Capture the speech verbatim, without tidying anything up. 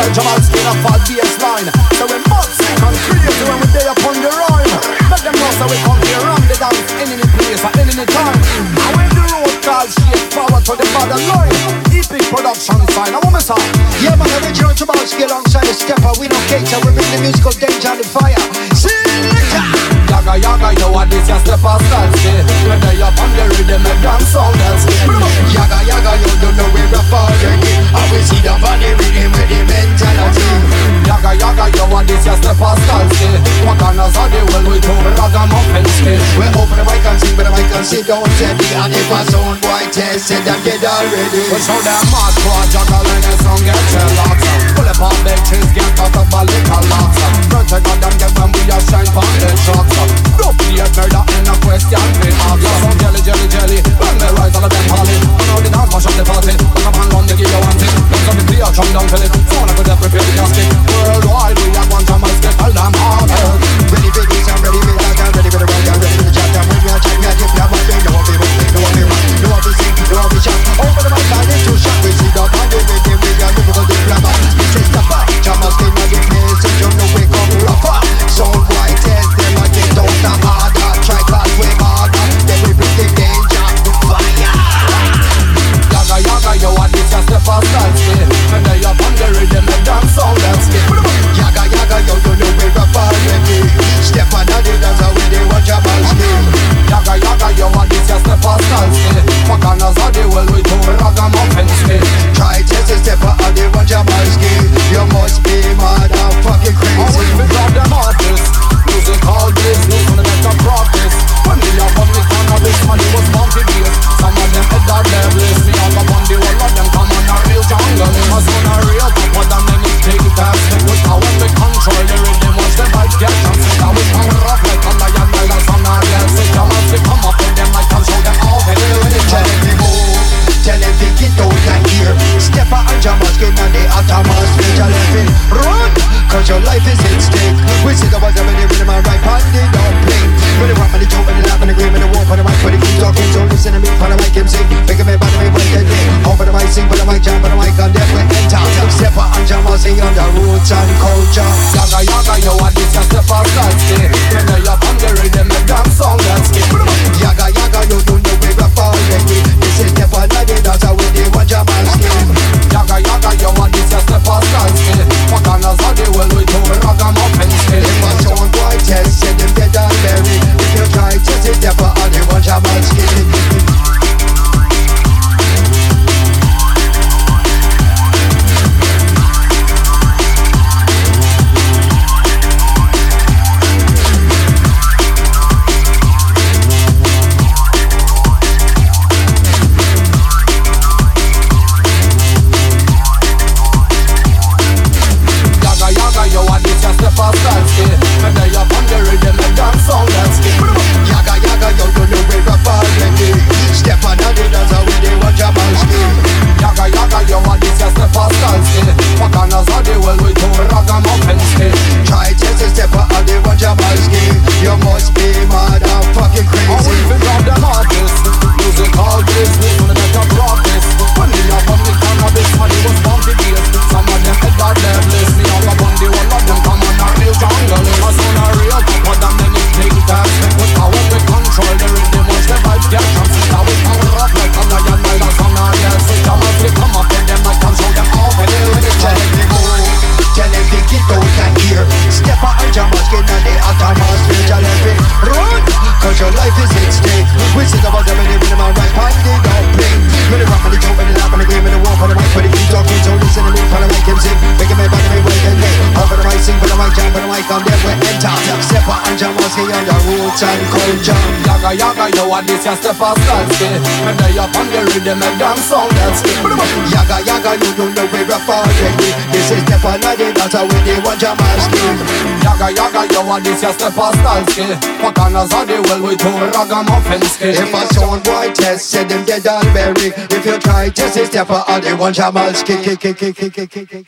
the Jamalski in a fall baseline. So we must sick and crazy when we day upon the rhyme. Let them know so we come here run the dance any place at any time. And when the road calls straight forward to the borderline, epic production sign. I want me say, yeah man, original Jamalski alongside the stepper. We don't cater, we bring the musical danger and the fire. See you later. Yaga yaga, yo, what this your stepper style ski. When they up on the rhythm, and dance sound that's ski. Yaga yaga, you don't know where we're falling. I will see the body rhythm with the mentality. Yaga yaga, yo, what this your stepper style ski. What kind of the well we do ragamuffin ski. We open the mic and sing, but the mic and sit down steady. And if a sound boy test, said them get already. We show them mad for a juggle and a song get shell lots. Pull up on the trees, get out of a little lots. Project on them get when we are shine for the shots. Don't be a murder in a question. They have some jelly, jelly, jelly. When they rise all of them holly. I know the dance mash up the party. Look up and run, they give you one thing. Don't stop the clear, chum down till it. So I could have prepared the casket. Worldwide, we have one time, I get all them hard. Ready for this, I'm ready for that, I'm ready for the rock, I'm ready for the chat. I'm ready for the chat, yeah, yeah, yeah, yeah. No one be one, no one be one, no one be sing, no one be shot. Over the mic, I need to shot. We see the band, we make it, we got to go to the grabber. This is the bar, Jamalski, now the place, so you know we come rougher. Sound white test, them a get down the harder. Try class way harder, then we bring the danger to fire. Yaga yaga, yo, and this is the first dance ski. When they up on the rhythm, and dance sound that's ski. Yaga yaga, yo, you know we're a far ready. Step on the dance, how we they want Jamalski. Yaga yaga, yo, and this is the first dance ski. What kind of the well we do ragamuffin ski. Try test a step on the one Jamalski. You must be mad and fucking crazy. I will pick up them artists. Music all business, when they make a practice. When we have on the cannabis, money was bumpy beers. Some of them head that levels. Me all up on the wall of them, come on a real jungle. I sound a real top, what them men is big taps. With how when we control the rhythm, once the vibes get dance. Now we come rough like a lion, like a son of real. So come on, we come up with them, I can show them all. Hey, tell them to move, tell them to get out and here. Step out and Jamalski and the atmosphere. Tell them to run, cause your life is at stake. We see the boys having the rhythm and right on the dumpling. When they rap and they jump and they laugh and they scream and they walk on the mic. When they keep talking, so listen to me, for the mic him sing. Make a man by the way, when they day. Over the mic sing, for the mic jump, for the mic and then we enter. Step out and Jamalski on the roots and culture. Yaga yaga, yo, and this is the first dance ski. When they up on the rhythm, and dance sound that's ski. Yaga yaga, you don't know we're a already. This is step on the dance, how we they want Jamalski. Yaga yaga, yo, and this is the first dance ski. What kind of the well we do ragamuffin ski. If a sound boy test, send them dead and buried. If you try to sit there for all they want Jamalski. When they up on the rhythm, and dance sound that's ski. Yaga yaga, yo, you know we're a already. Step on the dance, how we they want Jamalski. Yaga yaga, yo, and this is the first dance ski. What kind of the well we do ragamuffin ski. Try test a step on the one Jamalski. You must be mad and fucking crazy. I will pick up them artists. Music all business, when they make a practice. When we up on the cannabis, money was bumpy beers. Some of them head that levels. Me all up on the wall of them, come on a real jungle. I sound a real top, what them men is big taps. With power we control the rhythm, once the vibes get drunk. Now we come rough like a lion, like a son of real. So come on, we come up with them, I can show them all. Hey, tell them to move, tell them to get out and here. Step out and Jamalski and the atmosphere. Tell them to run, cause your life is at stake. We see the boys having the rhythm and right on the dumpling. When they rap and they jump and they laugh and they scream and they walk on the mic. When they keep talking, so listen to me, for the mic him sing. Make a man by the way, when they day. Over the mic sing, for the mic jump, for the mic and then we enter. Step out and Jamalski and the roots and culture. Yaga yaga, yo, and this is the first dance ski. When they up on the rhythm, and dance sound that's ski. Yaga yaga, you don't know we're a already. This is step on the dance, how we they want Jamalski. Yaga yaga, yo, and this is the first dance ski. What kind of the well we do ragamuffin ski. If a sound boy test, send them dead and buried. If you try test a step on the one Jamalski.